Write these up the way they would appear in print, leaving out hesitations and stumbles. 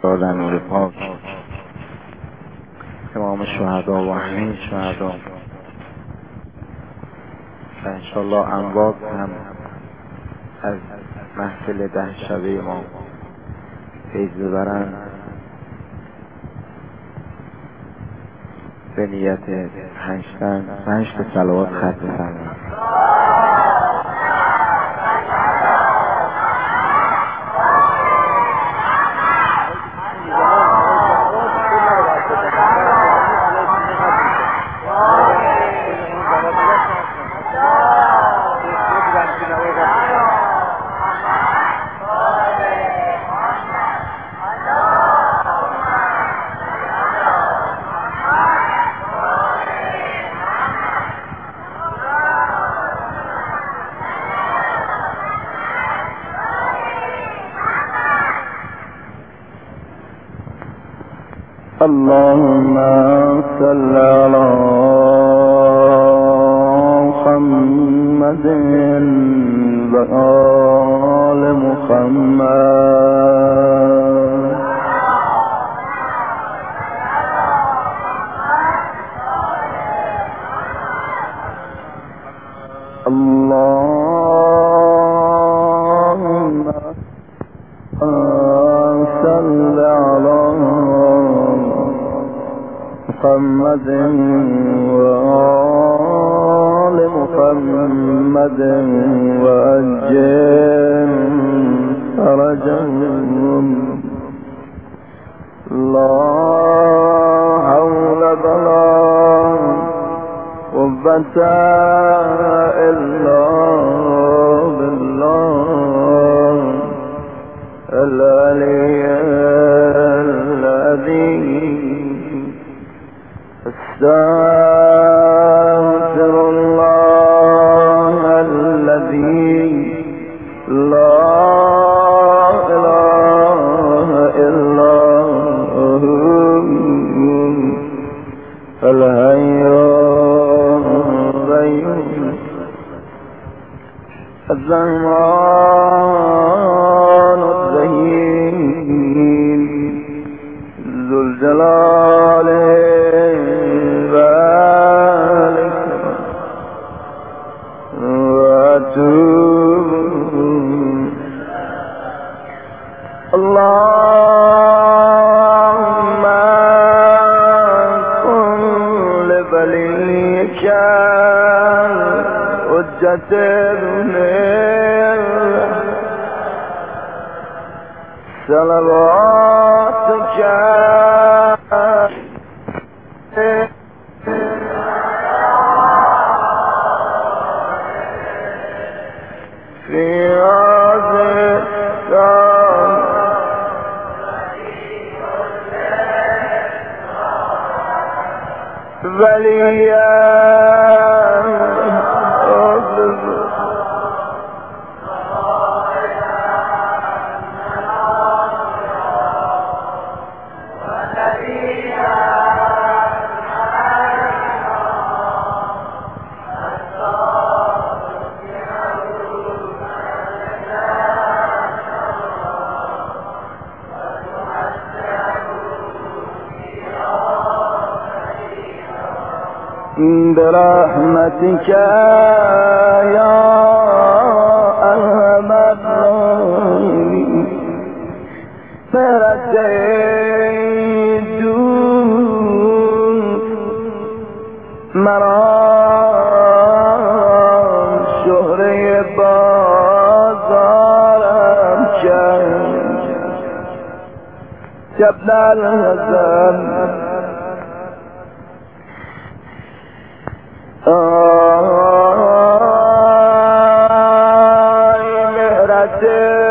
سرکار در نور پاک امام شهدا و همه شهدا و انشالله اموات هم از محفل 10 شبه ما فیض ببرند به نیت 5 تا صلوات ختم فرمایید. اللهم صل على محمد وآل محمد. اللهم صل على محمد وآل محمد وأجل فرجهم. لا حول ولا قوة إلا بالله العلي العظيم. أستغفر الله الذي لا إله إلا هو الحي القيوم الرحمن الرحيم ذو الجلال اللهم كن لوليك حجة ابن صلواتك في وليا برحمتك يا أرحم الراحمين. فرجیدون مرا شهره بازارم کرد جبل الحسن مهرت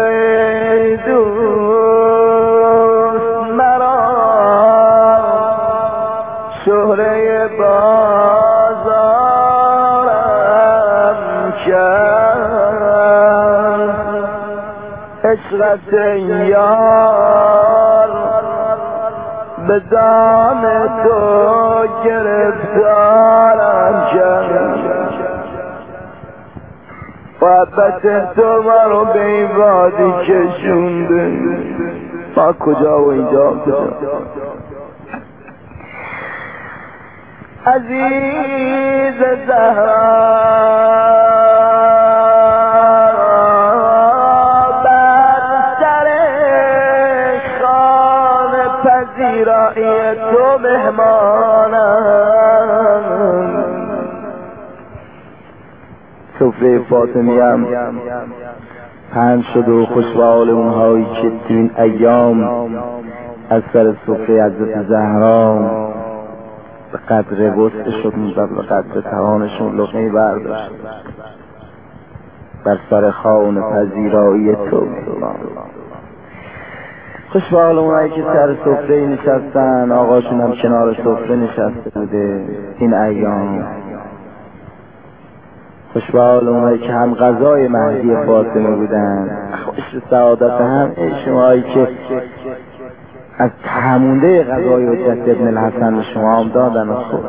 دوست مرا شهره بازارم کرد. عشقت یار به دام تو گرفتارم کرد. محبت تو مرا به این وادی کشونده ما کجا و اینجا کجا؟ عزیز زهرا بر سر خانه پذیرایی تو مهمانم. سفره فاطمی‌ام پهن شد و خوشحال اونهایی که تو این ایام از سر سفره حضرت زهرا به قدر وسعشون و به قدر توانشون لقمه‌ای برداشت. بر سر خوان پذیرایی تو خوشحال اونهایی که سر سفره نشستن، آقاشون هم کنار سفره نشسته بوده این ایام. خوشحال اونهایی که هم غذای مهدی فاطمه بودن. خوش سعادت هم شماهایی که از همونده غذای حجت ابن الحسن به شما هم دادن و خود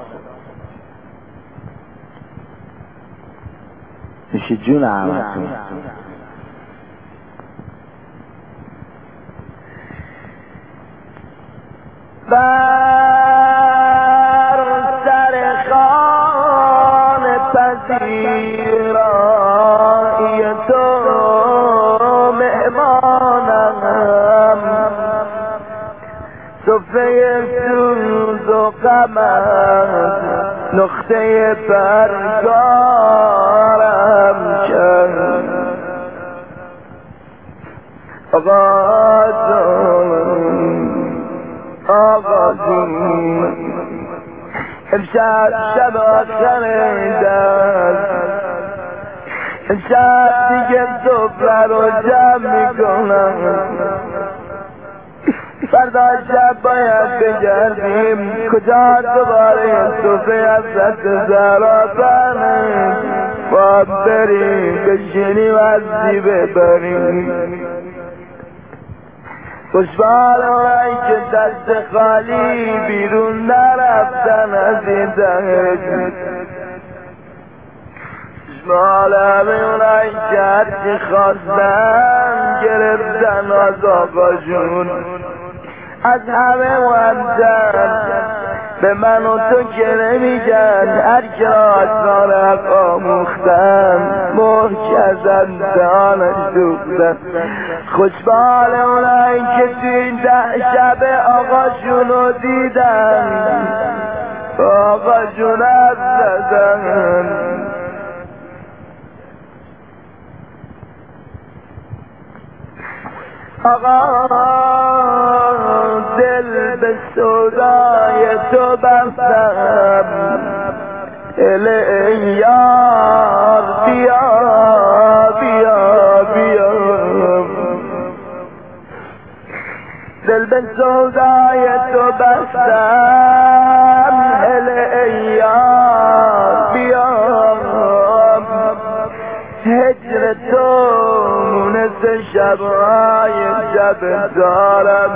میشه جون همتون. بر سر خوان پذیرایی تو مهمانم. سفره سوز و غمم نقطه پرگارم کرد. آقا جون امشب شب آخر دست، امشب دیگه سفره رو جمع میکنم. فردا شب باید بگردیم کجا دوباره سفره حضرت زهرا بریم با بریم بشینیم از زیبه بریم. خوشحال اونایی که دست خالی بیرون نرفتن از این دهر. خوشحال همه اونایی که هرچی خواستن گرفتن از آقاشون. از همه مهمتر به من و تو که نمیگن، هر که آسان حق آموختن محکزن دانش دوختن. خوشبال اونایی که تو این 10 شب آقاشونو دیدن، آقاشون حرف زدن. آقا دل به سودای تو بستم، دل ای یار بیا بیا بیا. دل به سودای تو بستم، دل ای یار بیا. هجر تو مونس شبهای شب دارم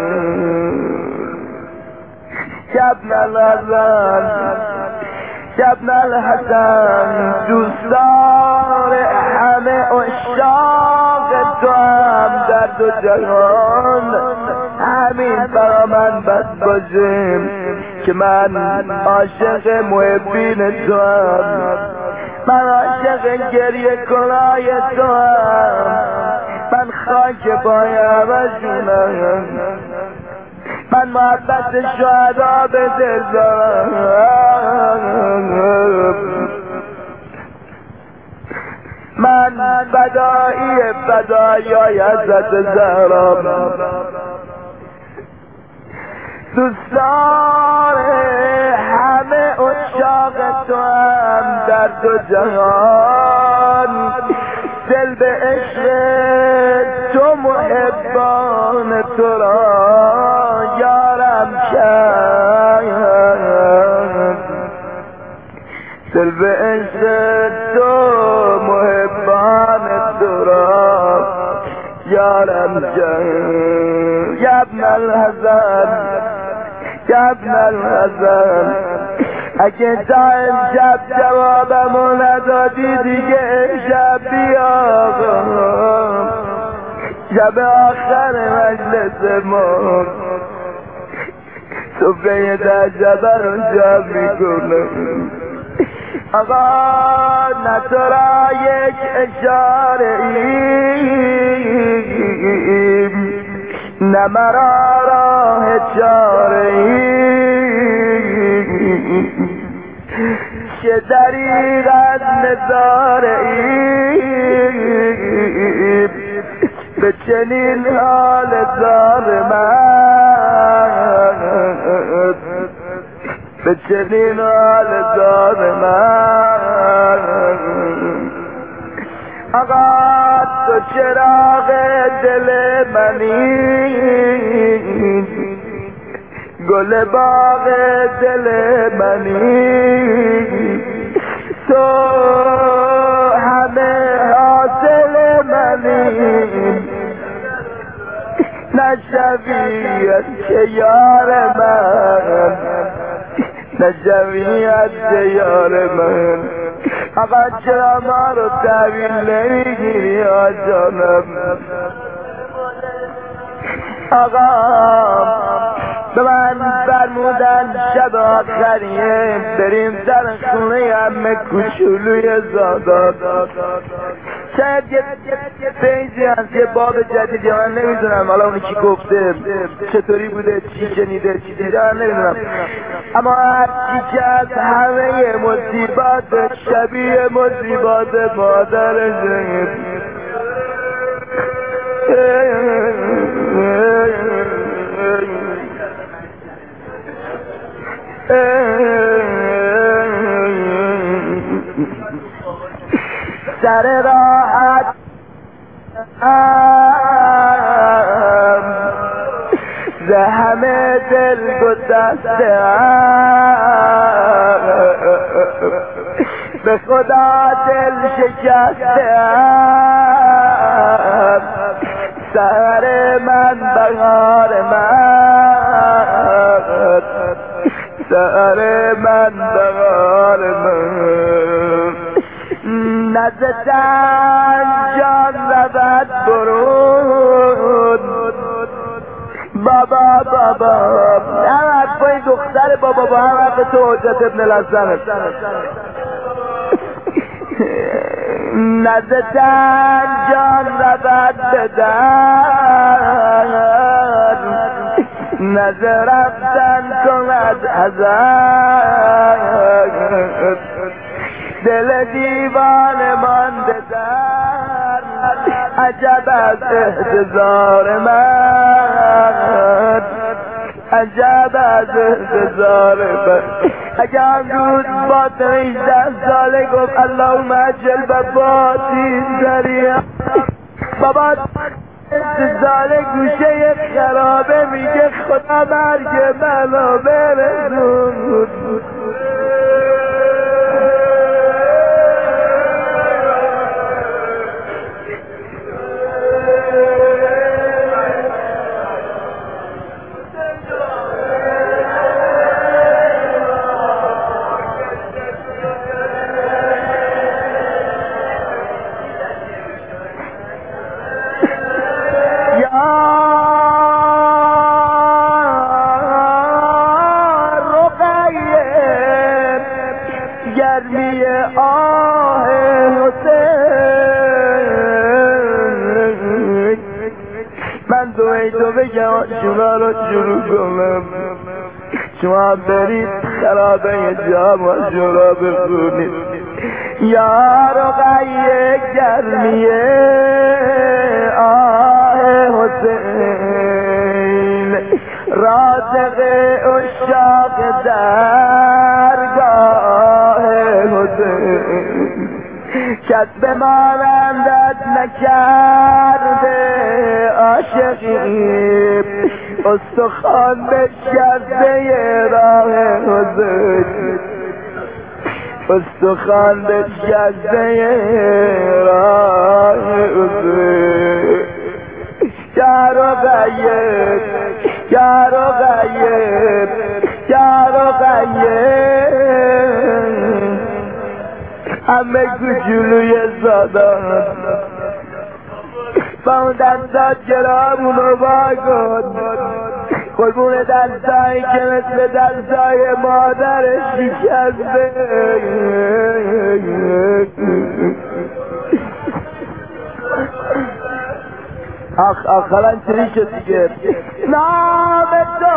ابن الحسن ابن الحسن دوستار همه عشاق تو هم در 2 جهان. همین برا من بس باشیم که من عاشق محبین تو هم، من عاشق گریه کنای تو هم، من خاک پای همشونم، من محبت شهدا به دل دارم. من فدایی فدایی حضرت زهرا، دوستار همه عشاق تو هم در 2 جهان. دل به عشق تو محبان تو را یارم کرد. دل به عشق تو محبان تو را یارم کرد. یا ابن الحسن یا ابن الحسن، اگه تا امشب جوابمو ندادی دیگه امشب بیا، شب آخر مجلس ما سفره دجبه رو جمع میکنم. آقا نه تو را یک اشاره ایم، نه مرا راه چاره ایم، چه دریغ از نظاره ایم، به چنین حال زار من، به چنین حال زار من. آقا تو چراغ دل منی، گل باغ دل منی، تو همه حاصل منی، نشویت که یار من، نشویت که یار من. آقا چرا ما رو تحویل نمیگیری آجانم؟ آقا به من فرمودن شب آخریه بریم در خونه عمه کوچولوی زادات. شاید یه پیجی هست، یه باب جدیدی، من نمیدونم حالا اونی چی گفته، چطوری بوده، چی شنیده، چی دیده، من نمیدونم. اما هرچی که از همه مصیبات شبیه مصیبات مادرشه. سر راحت ز همه دل گسسته به خدا دل شکسته سحر من بهار من، سحر من بهار من. نزدن جان رود برون بابا بابا، هم حرفای دختر بابا با هم حرف تو حجت ابن الحسن. نزدن جان رود بدن، نظر رفتن کند ازد، دل دیوانه مانده در عجب از احتضار من، عجب از احتضار من. اگه امروز با 18 ساله گفت اللهم عجل بفاتی سریع، بابا ساله گوشه خرابه میگه خدا مرگ منو برسون. گرمی آه حسین، من دوی تو بگم شما رو شروع کنم، شما برید خرابه جام و شما بخونید. یا رقیه گرمی آه حسین، رازق اشاق درگاه حسین، کس به مانندت نکرده عاشقی، استخوان بشکسته راه حسین، استخوان بشکسته راه حسین. یا رقیه، یا رقیه، یا رقیه، همه کوچولوی زادات با اون دستات جلامونو با کن قربون دستایی که مثل دستای مادرش شکسته آخران چلی شد دیگه نام تو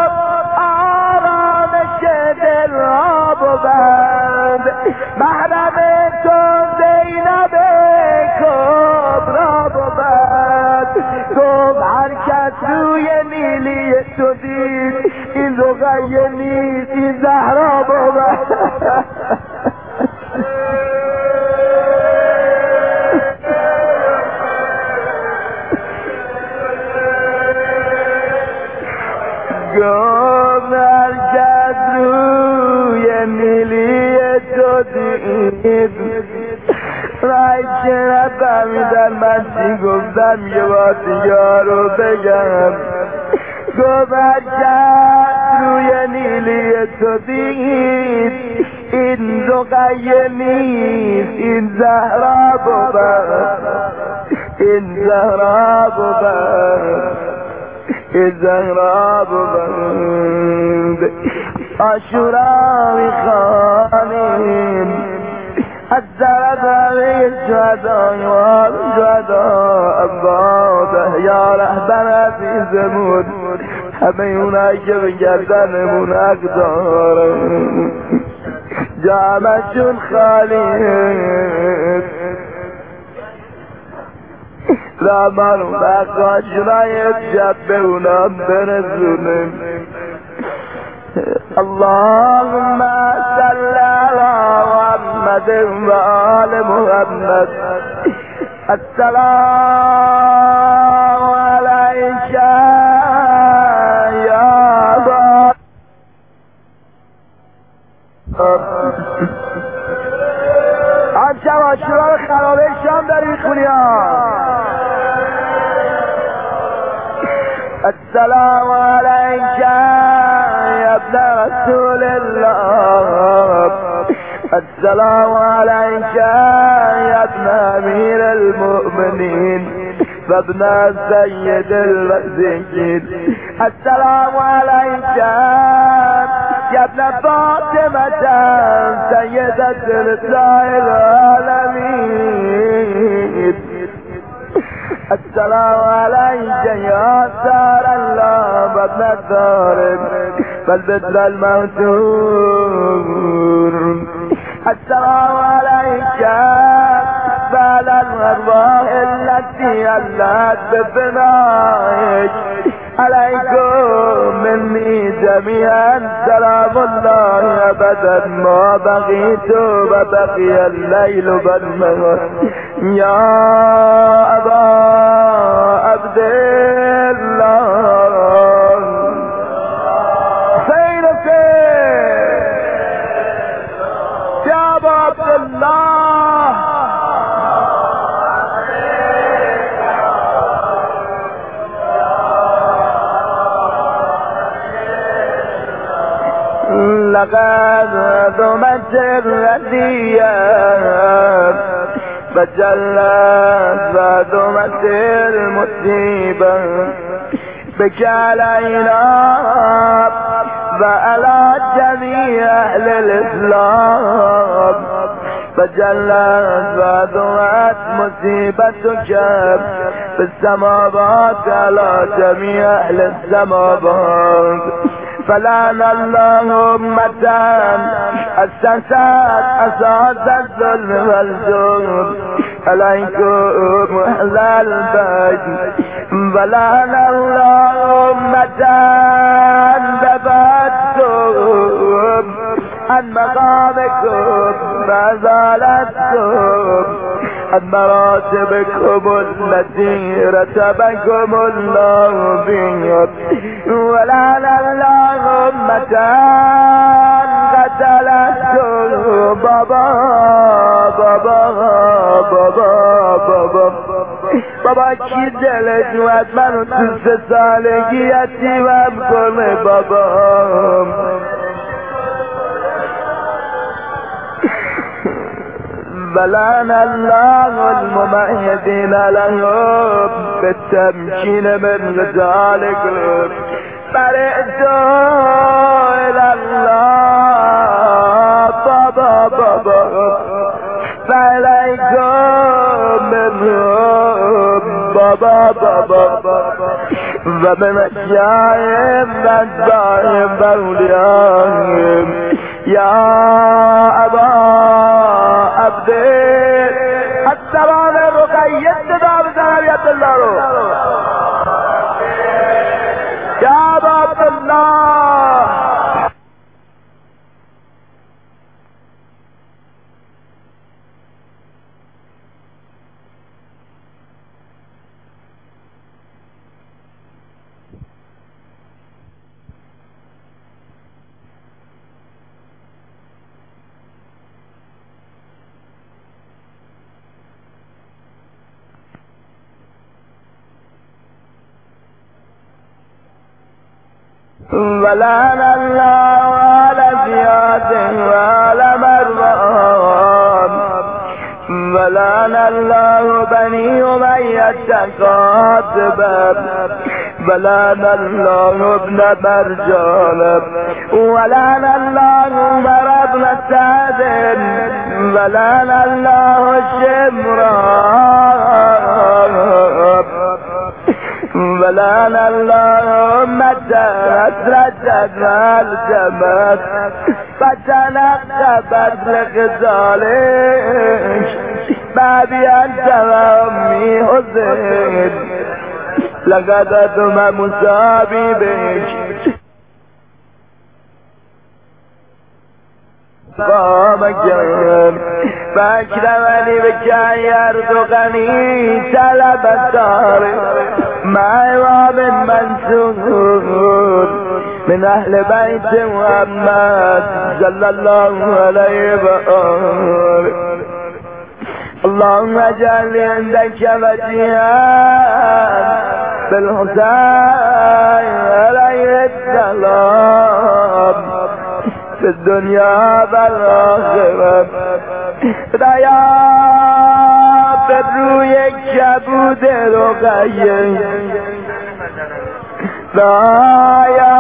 آرامش دل را بود محرم تو زینب کبرا بود گفت هر کس روی نیلی تو دید این رقیه نیست این زهرا بود گفت هر کس روی نیلی تو دید رای که نفهمیدن من چی گفتم یه بار دیگه رو بگم گفت هر کس روی نیلی تو دید این رقیه نیست این زهرا بود این زهرا بود این زهرا بود عاشورا میخوانیم از درباره شهدای و شهدا عباده یا رهبر عزیزمون همه اونایی که به گردنمون حق دارن جامعشون خالیه رامان و بقاشرای جب به اونام برسونیم اللهم صل على محمد و آل محمد السلام علیک یا با امشب عاشورا رو خرابه شام داری میخونی السلام علیک یا ابن رسول الله السلام علیک یا ابن امیر المؤمنین و ابن سید الوزیین السلام علیک یا ابن فاطمة سیدة نساء العالمین السلام عليك يا سار الله وابن الدار والبدر الموتور السلام عليك وعلى الأرواح التي علت بفنائك عليكم مني جميعا سلام الله أبدا ما بقيت وبقي الليل والنهار يا أبا عبد الله سيدك يا أبا عبد الله لقد ضمت الردية فجلت فضمت المصيبة بك علينا وعلى جميع أهل الإسلام فجلت فضمت مصيبتك في السماوات على جميع أهل السماوات فلعن الله أمة أسست أساس الظلم والجور عليكم أهل البيت ولعن الله أمة دفعتكم عن مقامكم وزالتكم عن مراتبكم التي رتبكم الله بها ولعن الله أمة قتلتكم بابا کی دلش اومد منو تو 3 سالگی یتیمم کنه بابا ولعن الله الممهدين لهم بالتمكين من رجالكم فرجعوا إلى الله بابا فإليكم منهم بابا وبمشيائهم وأتباعهم وأوليائهم يا أبا عبد السلام رقية تداب سلامية الله يا أبا عبد الله ولعن الله على زياد وعلى مروان ولعن الله بني أمية قاطبا ولعن الله ابن مرجان ولعن الله عمر بن سعد ولعن الله الشمران ولعن الله أسرجت والجمت فتنقبت لغزالك بابي أنت وأمي حسين لقد أتم مصابي بك قامك فاكرمني بك أن يرزقني سلب الدار مع إمام منصور من أهل بيت محمد صلى الله عليه وآله اللهم اجعل عندك وجيها بالحسين عليه السلام في الدنيا والآخرة خدایا به روی کبود رقیه خدایا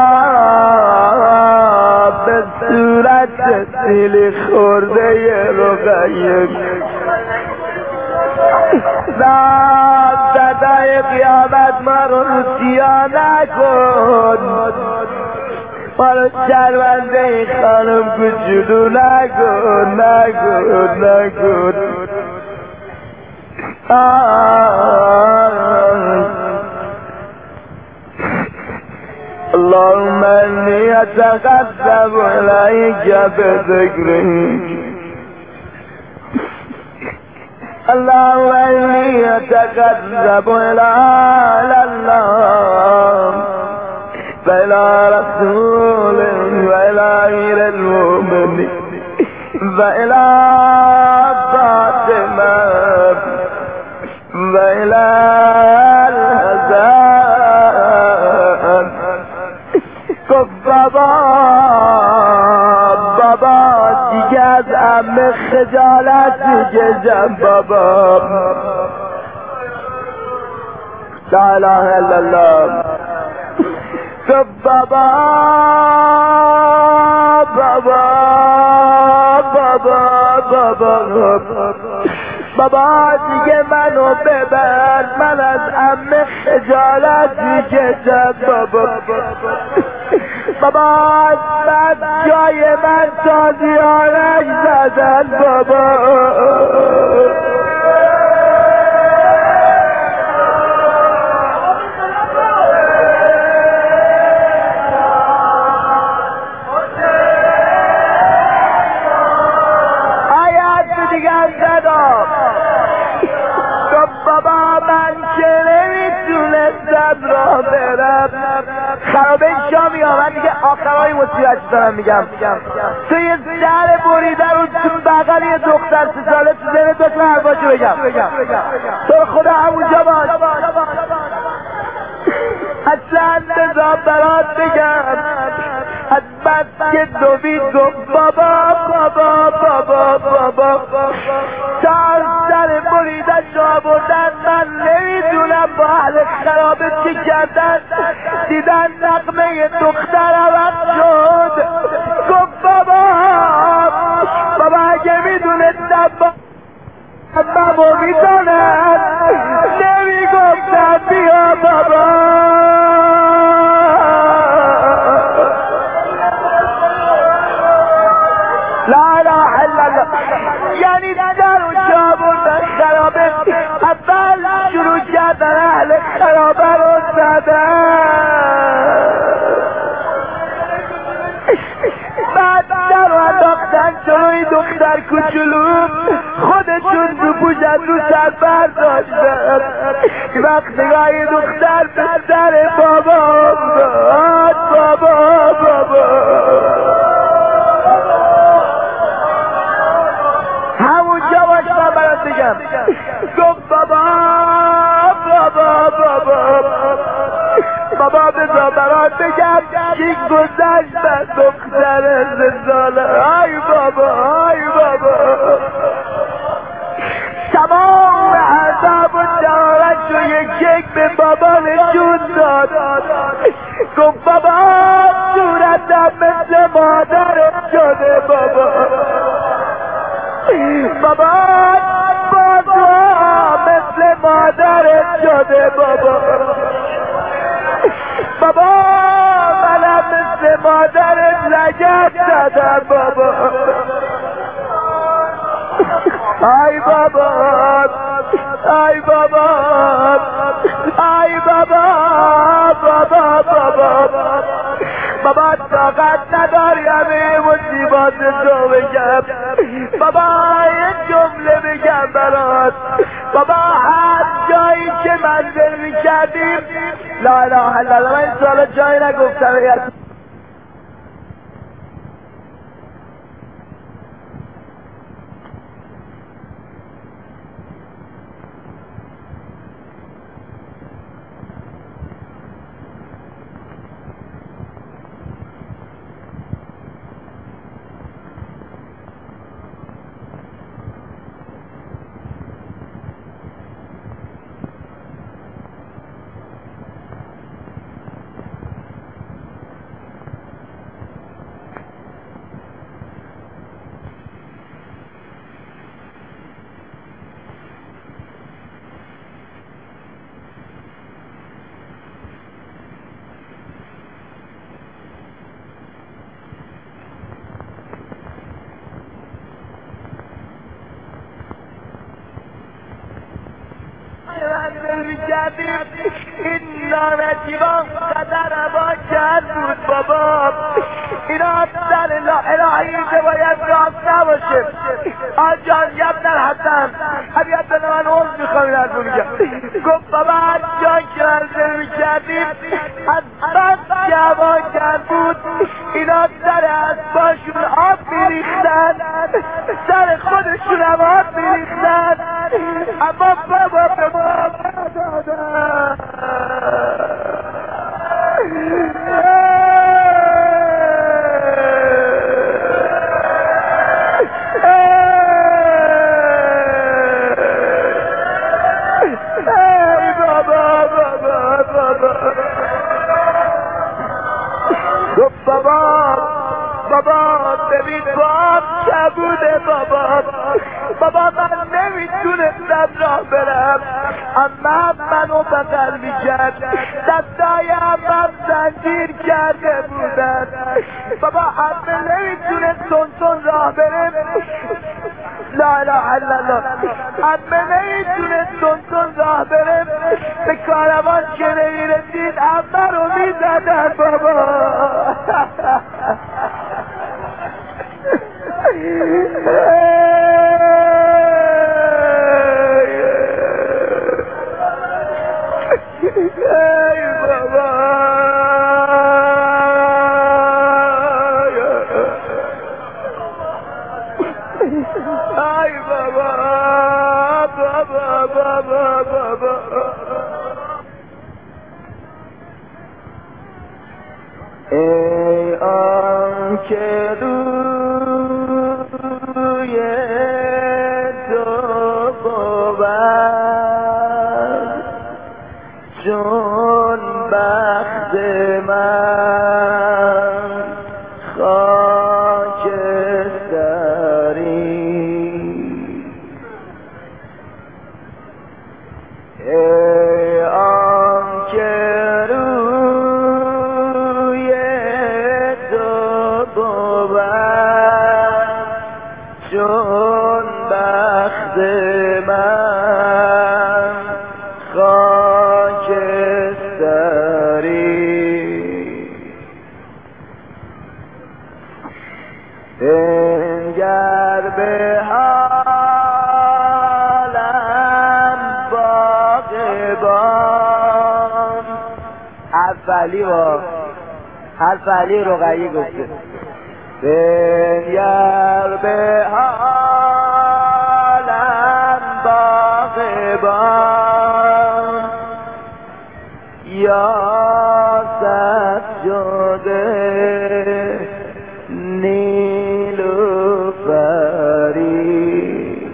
به صورت سیل خورده رقیه صدای قیامت ما رو رسیا نکن ما رو شرمنده خانم کوچولو نکن اللهم اني اتقرب اليك بذكرك اللهم اني اتقرب الى الله وإلى رسول وإلى غير المؤمنين وإلى فاطمة وإلى الحسن بابا دیگه از عمه خجالت میکشم بابا لا اله الا الله بابا دیگه منو ببر من از عمه خجالت میکشم بابا از بعد جای من تازیانک زدن بابا خرابه شامی ها من دیگه آخرهای مصیبت دارم میگم تو یه در بریده رو تو بغل یه دختر 3 ساله تو ذهنت باشه من حرفاشو بگم تو خدا همونجا باش اصلا بذار برات بگم از بس که دوید گفت بابا تا میکردن دیدن نغمه دختر عوض شد. گفت بابا اگه میدونستم بابا میدانم نمیگفتم بیا بابا. لا اله الا الله. یعنی در اونجا بردن خرابه، اول شروع کردن اهل خرابه رو زدن، بعد در رو انداختن جلوی دختر کوچولو، خودشون رو پوش از رو سر برداشتن. وقت نگاه دختر به سر بابا همونجا باش من برات بگم. گفت بابا بذار برات بگم چی گذشت از دختر زلزاله. ای بابا تمام عذاب و جهارت رو یک به بابا نشون داد. گفت بابا صورتم مثل مادرت شده بابا مثل مادرت شده بابا منم مثل مادرت لگد زدم بابا. ای بابا طاقت نداری همه مصیبات رو بگم. بابا یه جمله بگم برات. بابا هر جایی که منزل میکردیم، لا اله الا الله، من این سوالا جایی نگفتم. این نامتیبان قدر عبا کرد بود بابا. اینا در الهی که باید راست نباشه. آجان یبن الحسن حبیت به من عوض میخوام این از میگم. گفت بابا جان که منزل میکردیم از بس که عبا کرد بود، اینا سر اسباشون آب میریختن، سر خودشون هم آب میریختن، اما بابا به ما گفت بابا ببین باب کبوده بابا من نمیتونستم راه برم، امم منو بغل میکرد، دستای امم زنجیر کرده بودن. بابا امه نمیتونه تون راه برم، لا اله الا الله، امه نمیتونه تون راه برم، به کاروان که نمیرسید امه رو میزدن بابا. ای آن که روی تو بود چون بنگر به حالم باغبان. حرف علی رقیه گفته بنگر به حالم باغبان، یا سجاده نیلوفری.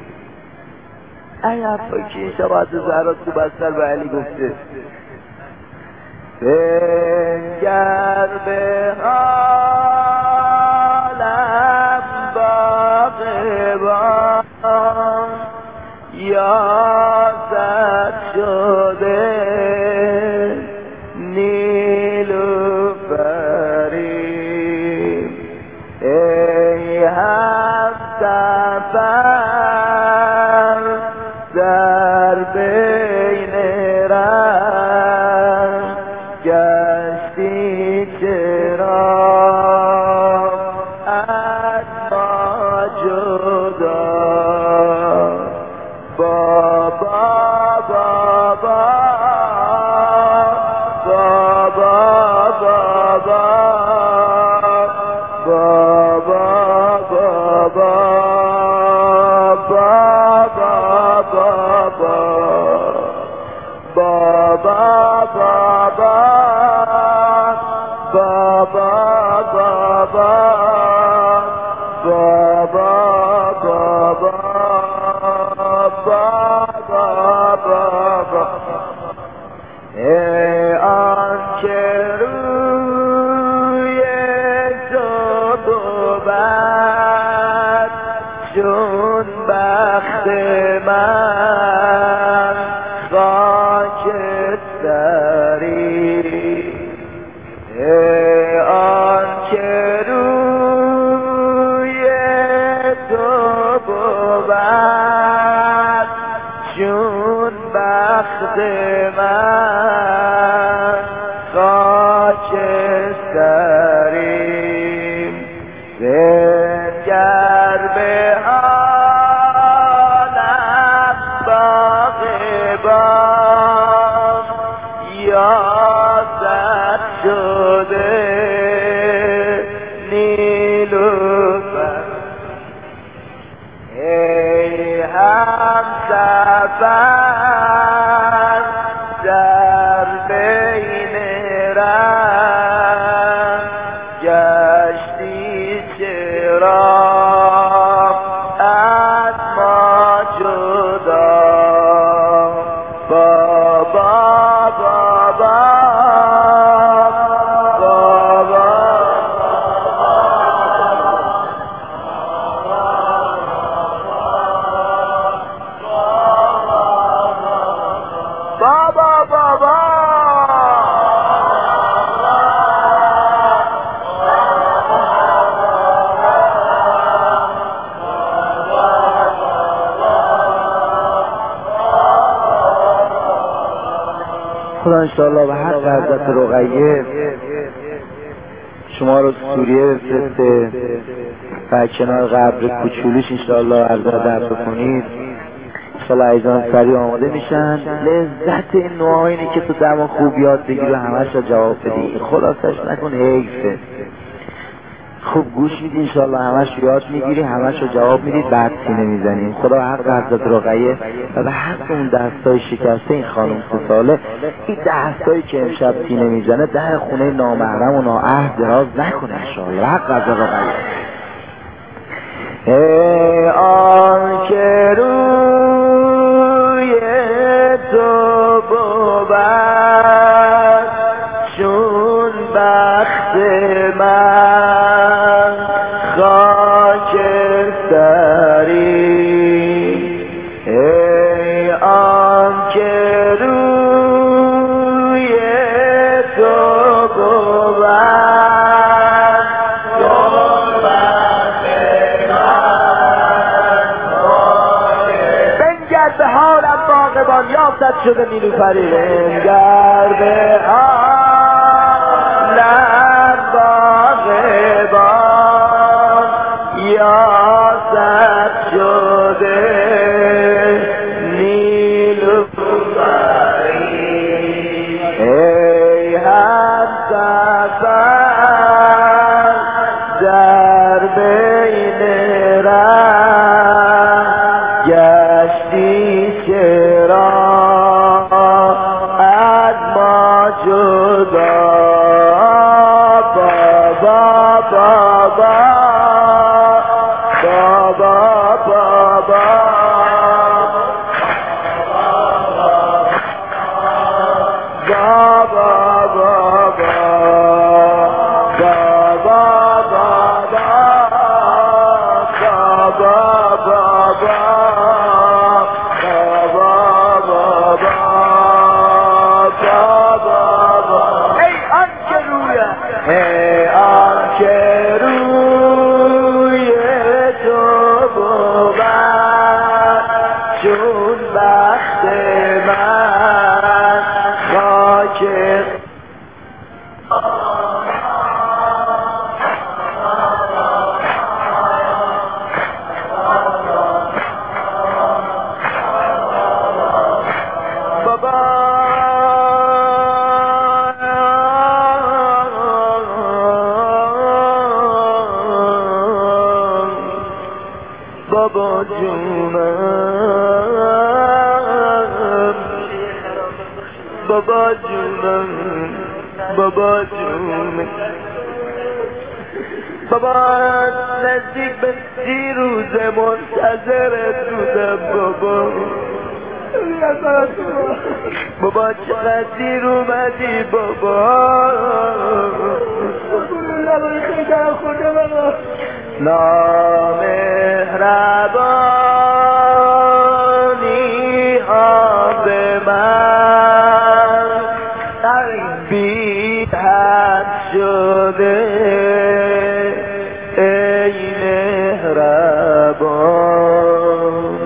ای حرفایی که این شب حضرت زهرا تو بستر به علی گفته بنگر به حالم باغبان، یازد شده نیلوفری. ای همسفر در بین ره گشتی چرا از ما جدا؟ بابا بابا بابا بابا بابا بابا آنچه روی تو بود چون بخت من خاکستری. آنچه روی تو بود چون بخت من خاکستری. بنگر به حالم باغبان، یازد شده نیلوفر. ای همسفر در بین ره گشتی چرا از ما جدا؟ بابا بابا خدا انشاءالله به حق حضرت رقیه شما رو سوریه بفرسته و کنار قبر کوچولوش انشاءالله عرض ادب بکنید. انشاءالله ایزان سریع آماده میشن. لذت این نوع اینه که تو دما خوب یاد بگیر و همش رو جواب بدی. خلاصش نکن حیفه. خوب گوش میدی انشاءالله همش یاد میگیری، همش رو جواب میدید، بعد سینه میزنیم. خدا حق حضرت رقیه و به حق اون دستای شکسته این خانم 3 ساله، این دستایی که امشب سینه میزنه در خونه نامحرم و نااهل دراز نکنه انشاءالله. حق حضرت رقیه. ای آن که روی تو بود چون بخت من خاکستری. ای آن که روی تو بود چون بخت من بنگر به حالم باغبان، یافتت شده نیلوفری. بنگر به حالم باغبان، بابا جونم بابا جونم بابا جونم بابا نزدیک به 30 روزه منتظرت بودم بابا بابا چقدر دیر اومدی بابا نامهربانی ها به من بی حد شده ای مهربان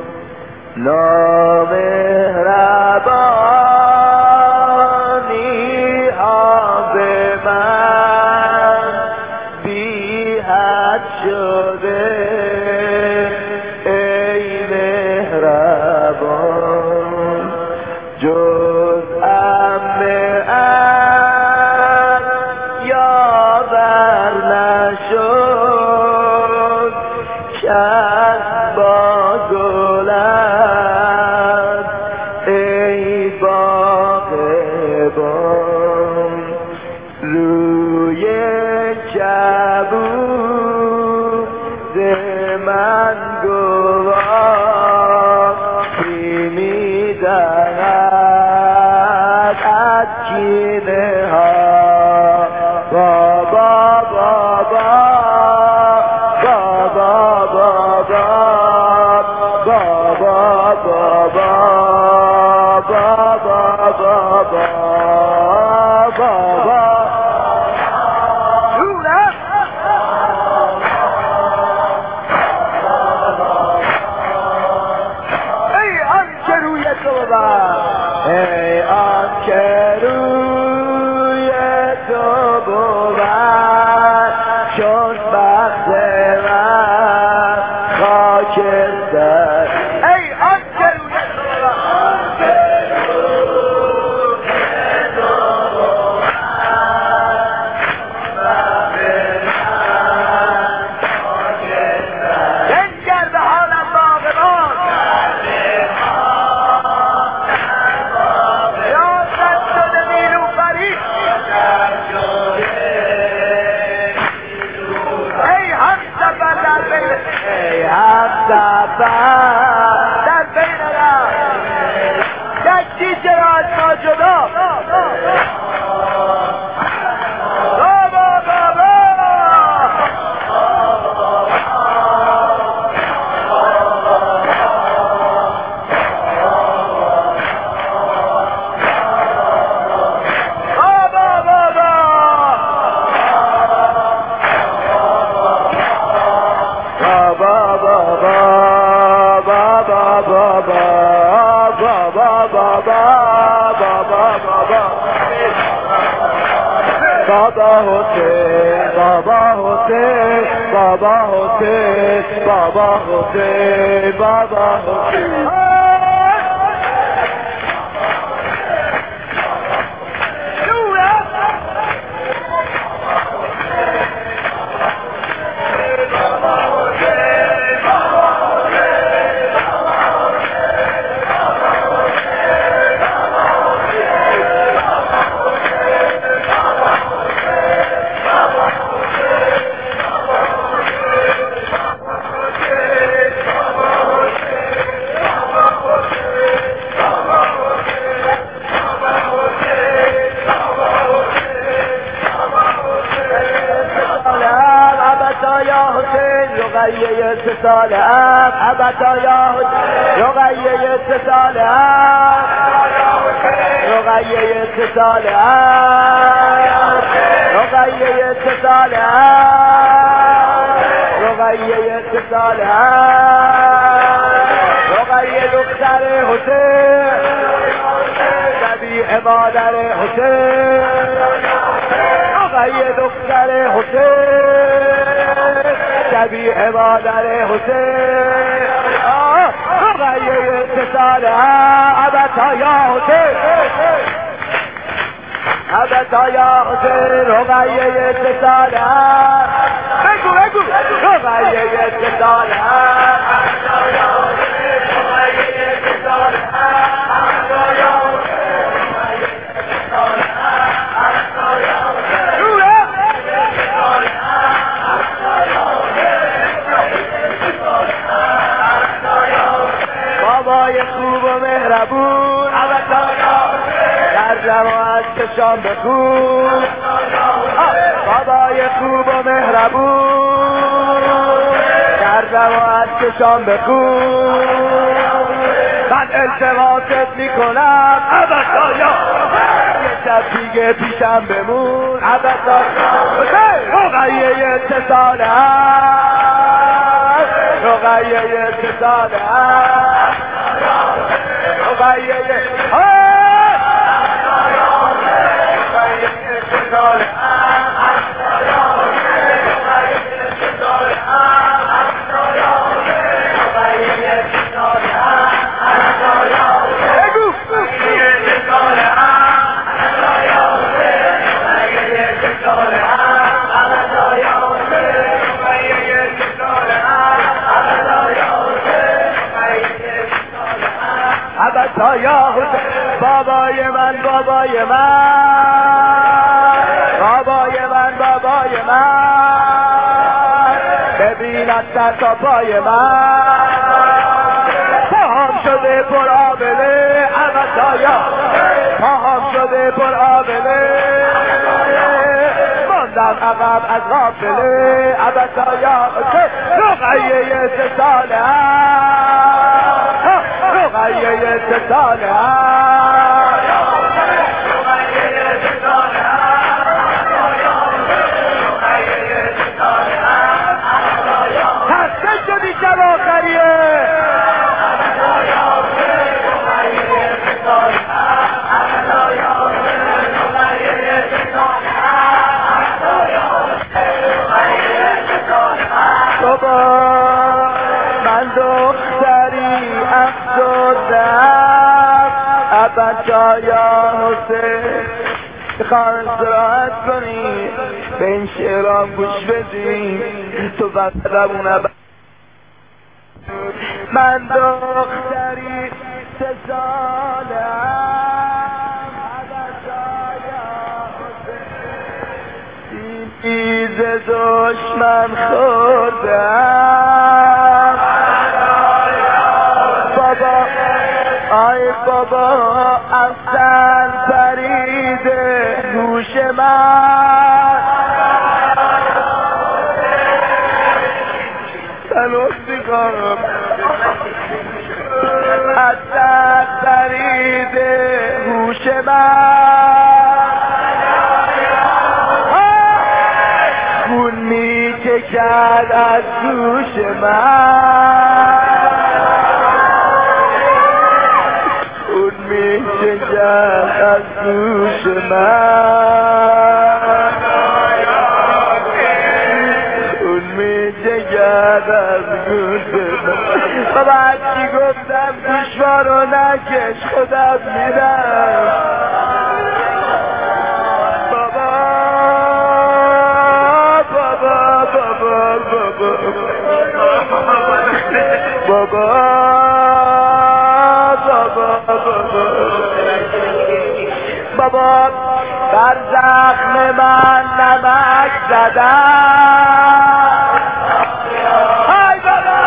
نامهربانی ها به من بی حد شده ای مهربان جز یاور نشد کس با گلت ای باغبان روی کبود من گواهی می‌دهد از کینه ها بابا بابا بابا بابا بابا بابا بابا بابا بابا ای آن که روی تو بود ای آن که روی تو بود چون بخت من خاکستر ای آن که روی تو بنگر به حالم باغبان یادت شده نیلوفری ای همسفر در بین ای همسفر در بین رفت کشتی چرا از ما جدا بابا بابا بابا حسین بابا حسین بابا حسین بابا حسین بابا حسین ابدا یا حسین رقیه اتصال ام ابدا یا حسین رقیه اتصال ام رقیه اتصال ام رقیه اتصال ام رقیه اتصال ام رقیه دختر حسین شبیه مادر حسین رقیه دختر حسین شبیه مادر حسین رقیه اتصال ابدا یا حسین ابدا یا حسین رقیه اتصال بگو بگو رقیه اتصال ابدا یا حسین رقیه اتصال ابدا یا بابای خوب و مهربون در جماعت چشام بخون بابای خوب و مهربون در جماعت چشام بخون من التماست میکنم ابدا یا یه شب دیگه پیشم بمون ابدا رقیه اتصال رقیه اتصال رقیه اتصال ابدا یا حسین بابای من بابای من بابای من بابای من ببینت سر تا پای من پاهم شده پر آبله ابدا یا پاهم شده پر آبله ماندم عقب از غافله ابدا یا حسین رقیه اتصال رقیه اتصال تصمیم شدی شب آخریه بابا من دختری افسردم ابدا یا حسین میخوام استراحت کنی به این شعرام گوش بدیم تو بقدمونه من دختری 3 سالم ابدا یا حسین چیز دشمن خوردم بابا آی بابا اصل پریده گوش من تلوشی کنم اصل پریده گوش من خون می چکد از گوش من خون می چکد از گوش من خون می چکد از گوش من بابا هرچی گفتم گوشوارو نکش خودم میرم بابا بابا بر زخم من نمک زدن های بابا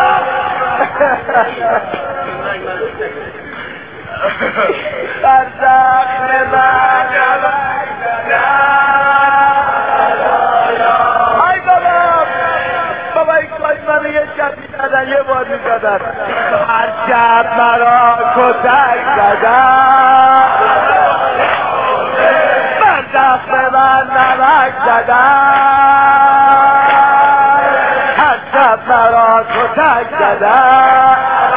بر زخم من نمک زدن های بابا مادر هر شب مرا کتک زدن من دست من نمک زدن هر شب مرا کتک زدن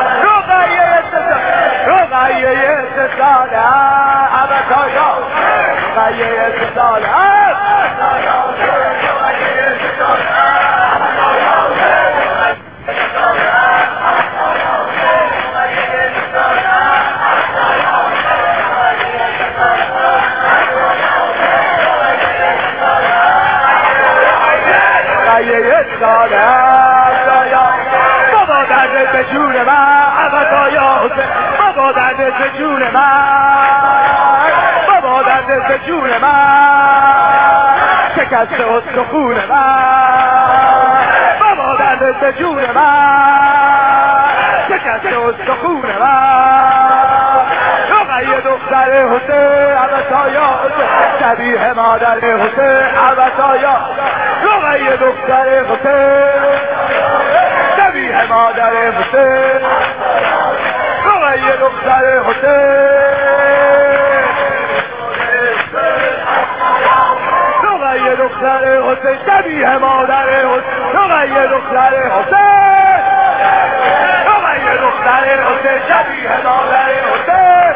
رقیه استثاله ابتایا رقیه استثاله بابا درد به جون من ابتایا بابا درد به جون من بابا درد به جون من شکست استخون من بابا درد به جون من شکست استخون من رقیه دختر حسین ابتایا شبیه مادر حسین ابتایا رقیه دختر حسین شبیه مادر حسین رقیه دختر حسین رقیه دختر حسین شبیه مادر حسین رقیه دختر حسین رقیه دختر حسین شبیه مادر حسین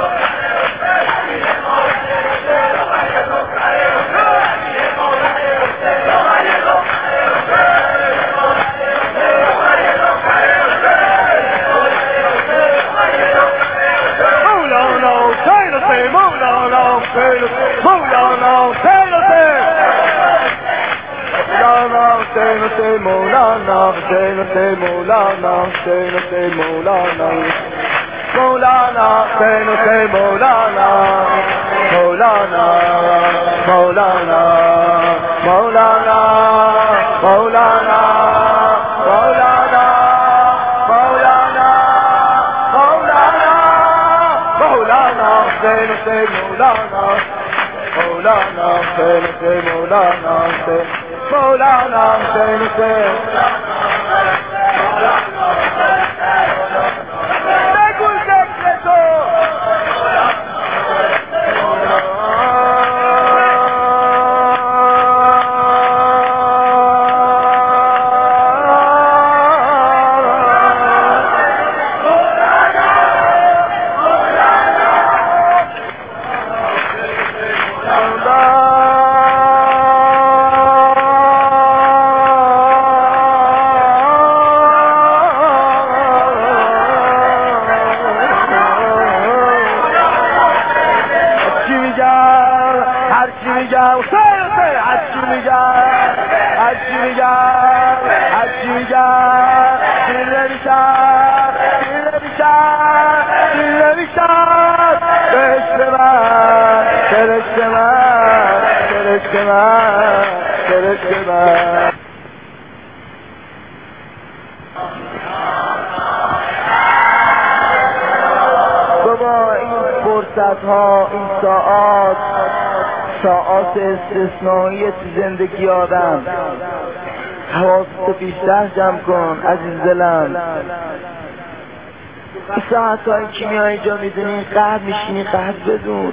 مولانا حسین حسین مولانا حسین حسین مولانا مولانا حسین حسین مولانا مولانا مولانا مولانا مولانا مولانا مولانا مولانا مولانا حسین حسین مولانا مولانا حسین حسین مولانا حسین مولانا حسین حسین بگو ذکر تو این ساعات استثنایی تو زندگی آدم حواستو بیشتر جمع کن عزیز دلم. این ساعتهای که میای اینجا میدونی قهر میشینی قهر بدون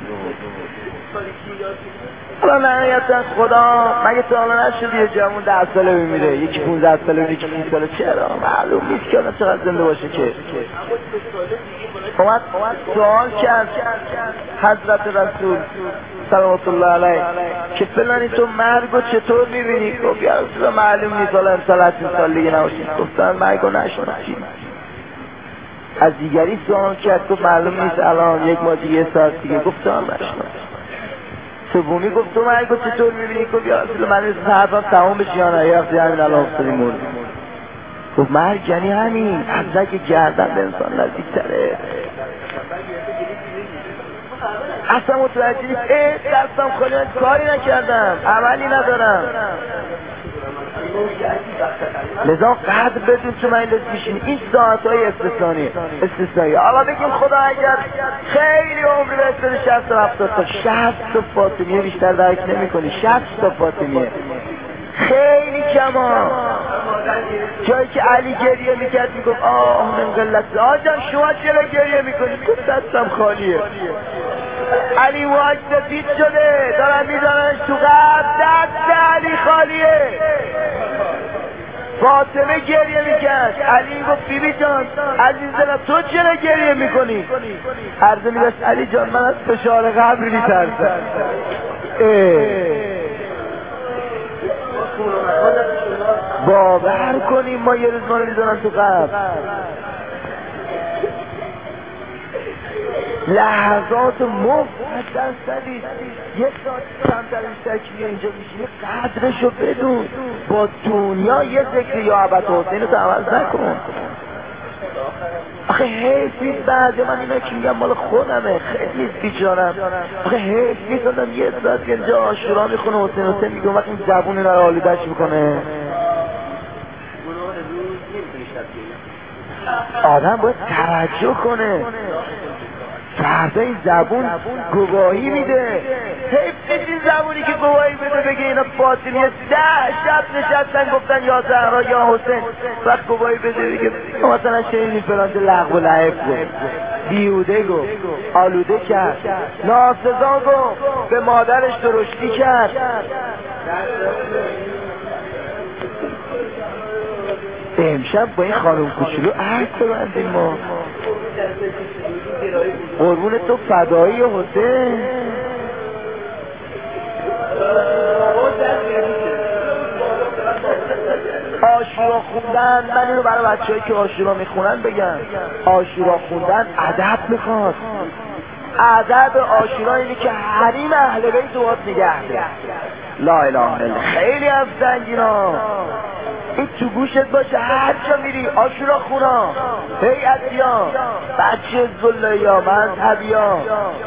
حالا نهایت از خدا مگه تا حالا نشد یه جوون 10 ساله بمیره یکی 15 ساله یکی 20 ساله چرا معلوم نیست که آدم چقدر زنده باشه که اومد سوال کرد حضرت رسول صلوات الله علیه که فلانی تو مرگو چطور میبینی؟ گفت یا رسول معلوم نیست حالا امسال 80 سال دیگه نباشید. گفتن مرگو نشناسی. از دیگری سوال کرد گفت معلوم نیست الان یک ماه دیگه ساعت دیگه. گفتم نشناسی. سومی گفت تو مرگو چطور میبینی؟ گفت یا رسول من نیست حرفم تمام بشه یا نه یه هفته همین الان افتادی مرد. گفت مرگ یعنی همین از رگ گردن به انسان نزدیکتره. اصلا متوجه نیست دستم خالی کاری نکردم عملی ندارم. لذا قدر بدون تو من لازم میشین این ساعتهای استثنایی. حالا بگیم خدا اگر خیلی عمری بهتره 60 تا 70 تا 60 تا فاطمیه بیشتر درک نمی کنی. 60 تا فاطمیه خیلی کما جایی که علی گریه میکرد میگفت آه من قلت آجان شما چرا گریه میکنید؟ گفت دستم خالیه. علی موهاش سفید شده دارن میدارنش تو قبر، دست علی خالیه. فاطمه گریه میکرد، علی گفت بیبی جان عزیز دلم تو چرا گریه میکنی؟ عرضه میدست علی جان من از فشار قبر میترسم. باور کنیم ما یه روز ما رو میذارن تو قبر. لحظات مفت درصدی یک ساعت کمتر بیشتر که اینجا میشینی قدرشو بدون. با دنیا یه ذکر یا ابد حسین رو تو عوض نکن. آخه حیف نیست بعد من اینا که میگم مال خودمه خیلی بیچارم. آخه حیف نیست آدم یه ساعت که اینجا عاشورا میخونه حسین میگه وقت این زبون اینا رو آلودش میکنه. آدم باید توجه کنه. فردا این زبون گواهی میده. حیف نیست این زبونی که گواهی بده بگه اینا باطنیه 10 شب نشستن گفتن یا زهرا یا حسین، وقت گواهی بده بگه مثلا شنیدیم فلان لغو و لعب گفت، بیهوده گفت، آلوده کرد، ناسزا گفت، به مادرش درشتی کرد. امشب با این خانم کوچولو عهد ببندیم ما. قربون تو فدایی حسین. عاشورا خوندن، من اینو برای بچه‌هایی که عاشورا میخونن بگم، عاشورا خوندن ادب میخواد. ادب عاشورا اینه که حریم اهل بیت رو نگه داره. لا اله الا الله. خیلی هم سنگینا این تو گوشت باشه هر جا میری عاشورا خونا، هیئتیان، بچه زلیا، مذهبیان.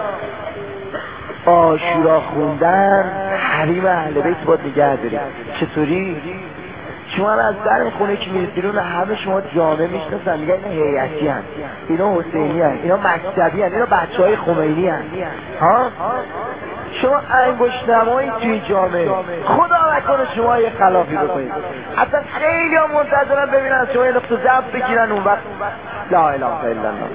عاشورا خوندن حریم اهل بیت باید نگه داری. چطوری؟ شما از در این خونه که میرید بیرون همه شما جامعه میشناسن میگن اینا هیئتی هن، اینا حسینی هن، اینا مکتبی هن، اینا بچه های خمینی هن. ها؟ شما انگشت نمایی توی جامعه، خدا نکنه شما یه خلافی بکنید. اصلا خیلی ها منتظرن ببینن شما یه نقطه ضعف بگیرن اون وقت لا اله الا الله.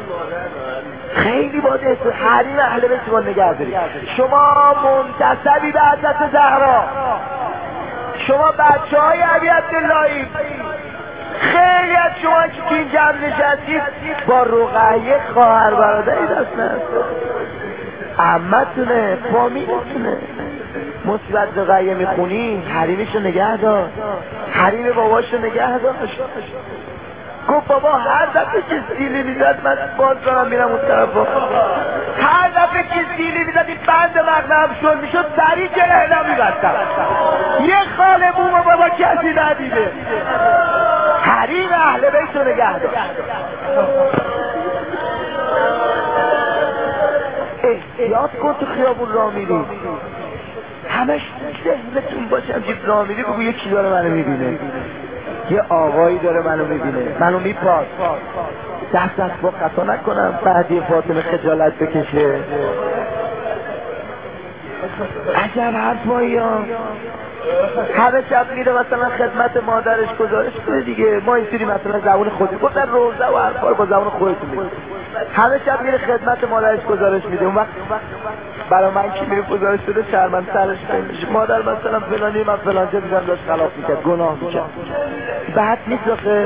خیلی باید حریم اهل بیت رو نگه دارید. شما منتسبی به حضرت زهرا، شما بچه های علی عبداللهی، خیلی از شما که تو این جمع نشستید با رقیه خواهر برادری دست نست، عمتونه، فامیلتونه. مصیبت رقیه میخونی حریمشو نگه دار، حریم باباشو نگه داشت. گفت بابا هر دفعه که سیلی میزد من باز دارم میرم اون طرفا، هر دفعه که سیلی میزد این بند مغنم شد میشد سریع جلهنا میبستم. یه خاله بوم بابا کسی ندیده. حریم اهل بیت رو نگه داشت. احتیاط کن تو خیابون راه میری، همش ذهنتون باشه همچین راه میری بگو یکی داره منو میبینه، یه آقایی داره منو میبینه، منو میپاس، دست با خطا نکنم بعدی فاطمه خجالت بکشه. عجب حرفایی ها. همه شب میره مثلا خدمت مادرش گزارش میده دیگه. ما اینطوری مثلا زبون خودی گفتن روزه و حرفا رو با زبون خودتون میگه. همه شب میره خدمت مادرش گزارش میده. اون وقت برای من که میره گزارش شده شرمند سرش میشه. مادر مثلا فلانی من فلانجا دیدم داشت خلاف میکرد، گناه میکرد. بعد نیست آخه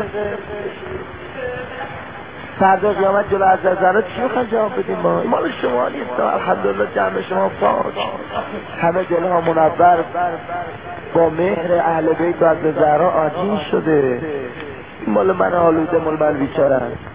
فردا قیامت جلو از زهرا چی میخوان جواب بدیم؟ ما مال شما نیست. الحمدلله جمع شما پاک، همه دلها منور با مهر اهل بیت و از زهرا آجین شده. مال من آلوده، مال من بیچاره.